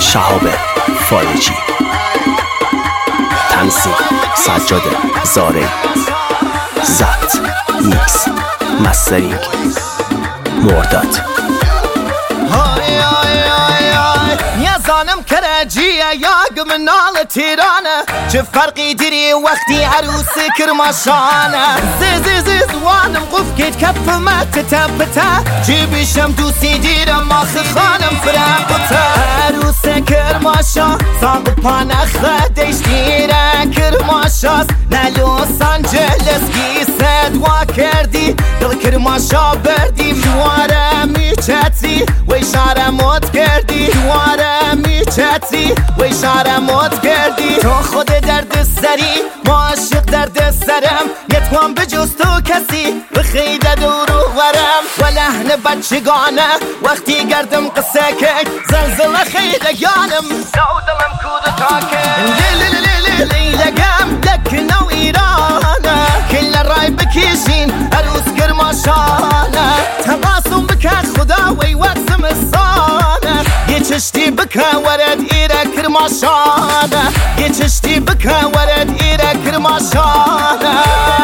شهاب فارجی، تنظیم سجاد زارعی، ضبط میکس مسترینگ مرداد. زانم کرجیه یا منال تیرانه، چه فرقی داری وقتی عروس کرماشانه. زی زوانم قف کت کف مت پتا، جیبشم دوسی دیرم ماخ خانم فرقتا. عروس کرماشا ساق پانخ دیش دیره کرماشاست، نلوس آنجلس گیسد وا کردی دل کرماشا بردی. دواره میچتی و اشاره موت کردی، دواره میچتی و اشاره موت کردی. تو خود درد سری ما عاشق درد سرم، یتوان به جز تو کسی به خیده دور و ورم. و لحن بچگانه وقتی گردم قصه که زلزله خیدگانم، دو دلم کود تاکه لیلگم لکنو ایرانه. کل رای بکشین عروس کرماشانه، تقاسم بکن خدا وی وقت زمستانه. یه چشتی بکن ورد ایره کرماشانه، یه چشتی بکن ورد ایره کرماشانه.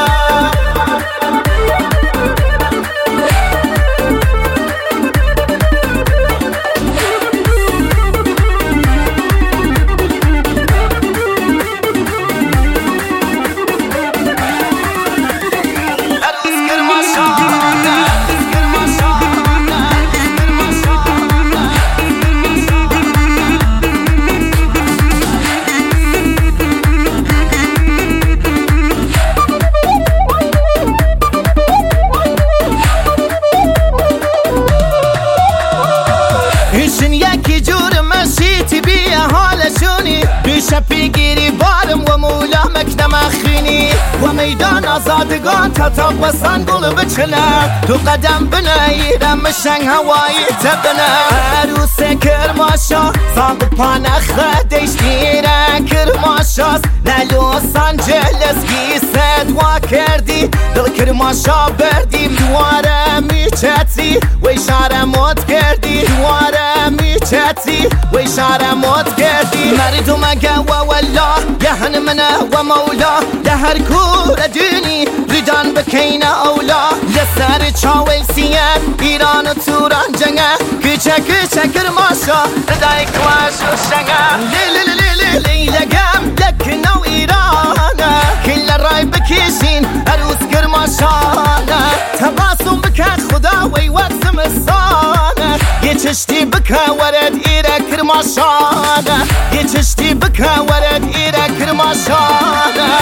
شپی گیری بارم و مولا مکنم اخینی، و میدان آزادگان تا تابستان گل بچنم. تو قدم بناییرم مشنگ هوایی تبنم. عروس کرماشا ساق پانخ دیش دیره کرماشاست، نلوس آنجلس گیسد وا کردی دل کرماشا بردی. دواره میچتی و اشاره موت کردی، دواره میچتی و اشاره موت کردی. مردم مگه و والله یهن منه و مولا، دهر کور دینی ریدان بکینه اولا. لسر چاویل سیه ایران و توران جنگه، کچه کرماشا ردای کواش و شنگه. لیلگم لکنو ایرانه، کل رای بکشین عروس کرماشانه. تقاسم بکن خدا وی وقت زمستانه، یه چشتی بکن ورد ایره کرماشانه، یه چشتی بکن ورد ایره کرماشانه.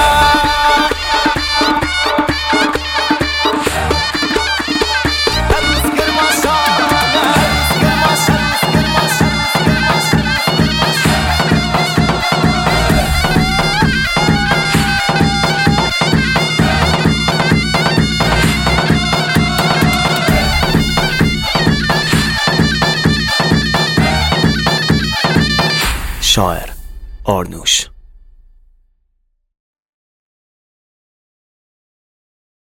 شاعر آرنوش.